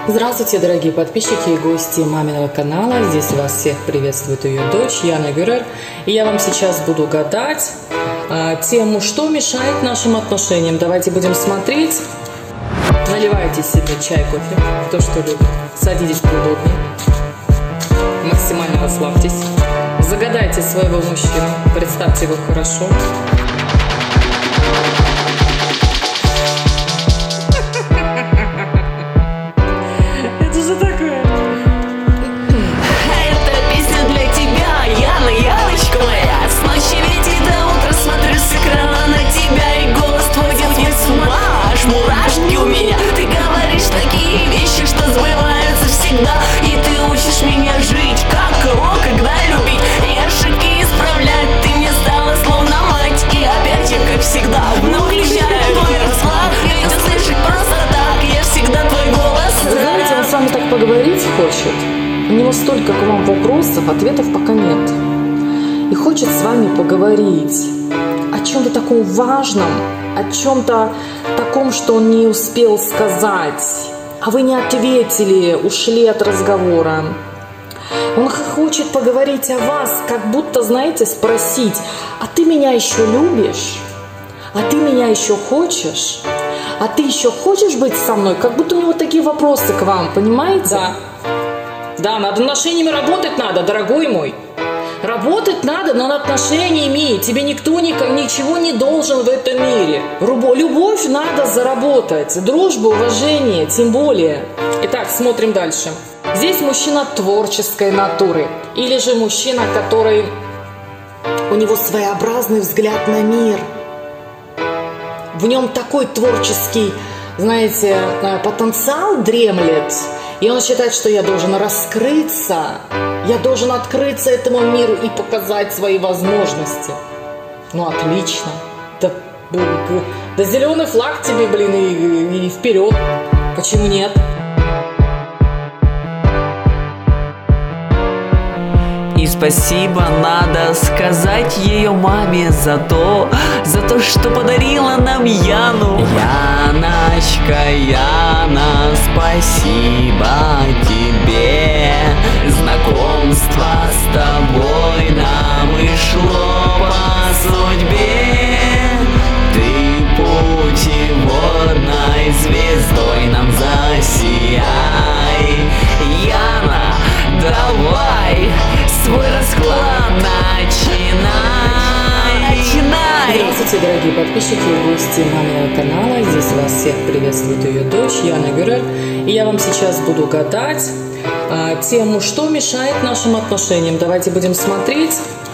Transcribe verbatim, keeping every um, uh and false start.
Здравствуйте, дорогие подписчики и гости маминого канала. Здесь вас всех приветствует ее дочь Яна Гюрер. И я вам сейчас буду гадать а, тему, что мешает нашим отношениям. Давайте будем смотреть. Наливайте себе чай, кофе, кто что любит. Садитесь поудобнее. Максимально расслабьтесь. Загадайте своего мужчину. Представьте его хорошо. И ты учишь меня жить, как кого, когда любить. И ошибки исправлять, ты мне стала словно мать. И опять я, как всегда, вновь включаю твой расклад. Ведь услышать просто так, я всегда твой голос. Знаете, он с вами так поговорить хочет. У него столько к вам вопросов, ответов пока нет. И хочет с вами поговорить о чем-то таком важном, о чем-то таком, что он не успел сказать. А вы не ответили, ушли от разговора. Он хочет поговорить о вас, как будто, знаете, спросить: а ты меня еще любишь? А ты меня еще хочешь? А ты еще хочешь быть со мной? Как будто у него такие вопросы к вам, понимаете? Да. Да, над отношениями работать надо, дорогой мой. Работать надо над отношениями. Тебе никто ничего не должен в этом мире. Любовь надо заработать. Дружбу, уважение, тем более. Итак, смотрим дальше. Здесь мужчина творческой натуры. Или же мужчина, который... У него своеобразный взгляд на мир. В нем такой творческий, знаете, потенциал дремлет. И он считает, что я должен раскрыться, я должен открыться этому миру и показать свои возможности. Ну, отлично. Да, да зеленый флаг тебе, блин, и, и вперед. Почему нет? И спасибо надо сказать ее маме за то, за то, что подарила нам Яну. Яночка, Яна, спасибо тебе. Знакомство с тобой нам и шло по судьбе. Ты путеводной звездой нам засияй. Яна, давай свой расклад начинай, начинай. Здравствуйте, дорогие подписчики и гости маминого канала. Здесь вас всех приветствует ее дочь Яна Гюрер. И я вам сейчас буду гадать а, тему, что мешает нашим отношениям. Давайте будем смотреть.